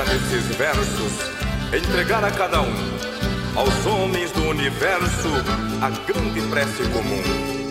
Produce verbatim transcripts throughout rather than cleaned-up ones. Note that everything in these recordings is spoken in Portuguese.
quero nesses versos entregar a cada um, aos homens do universo, a grande prece comum.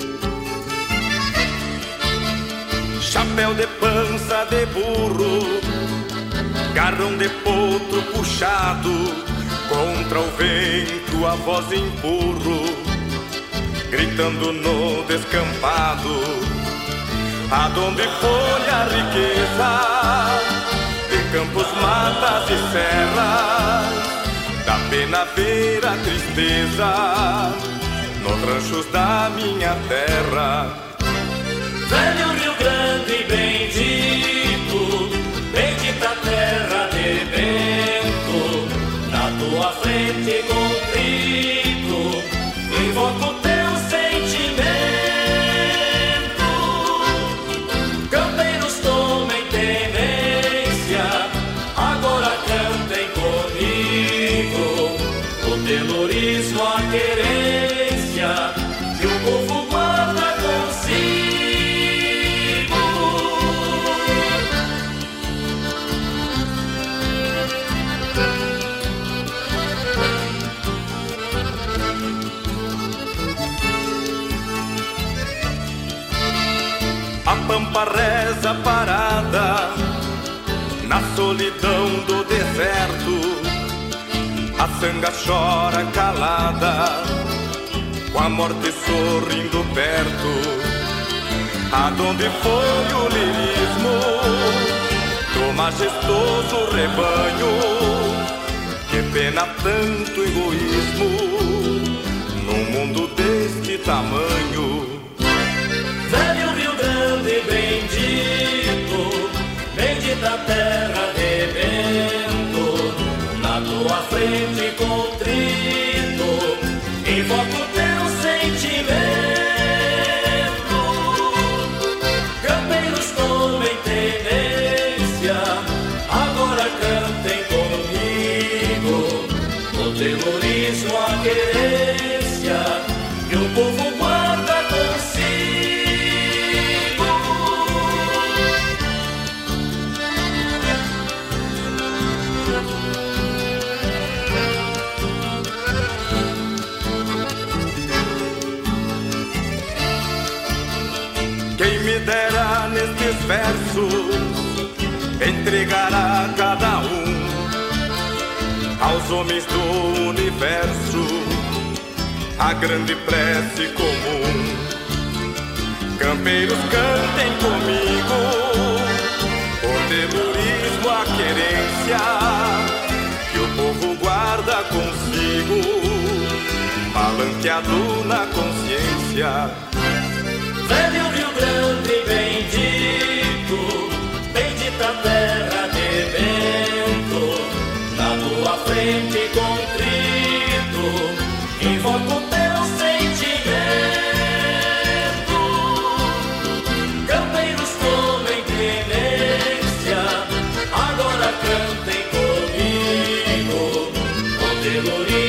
Chapéu de pança de burro, garrão de potro puxado, contra o vento a voz empurro, gritando no descampado, aonde foi a riqueza de campos, matas e serras, da pena ver a tristeza nos ranchos da minha terra. Velho Rio Grande bendito, bendita terra de vento, na tua frente contrito, invoco o teu sentimento. Campeiros tomem tenência, agora cantem comigo, o telorismo, a querência que o povo guarda consigo. A pampa reza parada na solidão do deserto, a sanga chora calada, com a morte sorrindo perto. Aonde foi o lirismo do majestoso rebanho? Que pena tanto egoísmo num mundo deste tamanho. Velho Rio Grande bendito, bendita terra de vento, na tua frente contrito, invoco o teu sentimento. Campeiros tomem tenência, agora cantem comigo, o telorismo, a querência que o povo guarda consigo. Quem me dera nestes versos entregar a cada um, aos homens do universo, a grande prece comum. Campeiros cantem comigo, o telurismo, a querência que o povo guarda consigo, palanqueado na consciência. Velho Rio Grande bendito, bendita terra de vento, na tua frente contrito, invoco o teu sentimento. Campeiros tomem tenência, agora cantem comigo, o telorismo,